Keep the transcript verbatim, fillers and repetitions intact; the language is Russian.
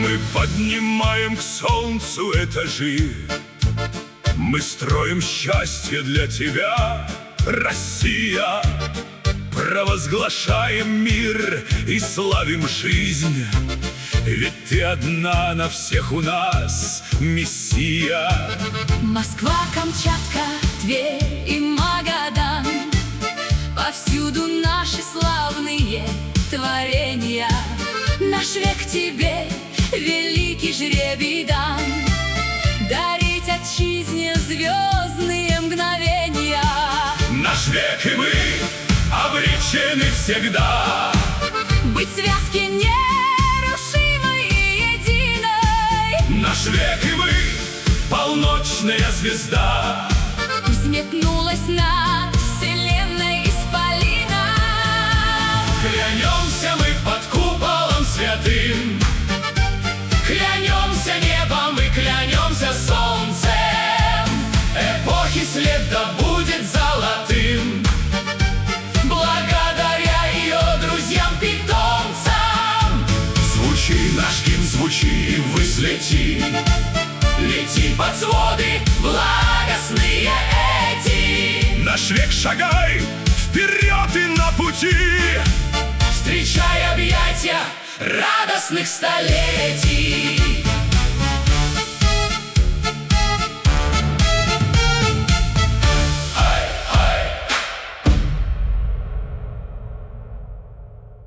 Мы поднимаем к солнцу этажи, мы строим счастье для тебя, Россия. Провозглашаем мир и славим жизнь, ведь ты одна на всех у нас, мессия. Москва, Камчатка, Тверь и Магадан, повсюду наши славные творения. Наш век тебе великий жребий дан, дарить отчизне звездные мгновения. Наш век и мы обречены всегда быть в связке нерушимой и единой. Наш век и мы полночная звезда взметнулась над вселенной исполина. Клянемся мы под куполом святым, клянемся небом и клянемся солнцем. Эпохи след да будет золотым, благодаря ее друзьям-питомцам. Звучи, наш гимн, звучи, и взлети, лети под своды благостные эти. Наш век шагай вперед и на пути, встречай объятия радостных столетий.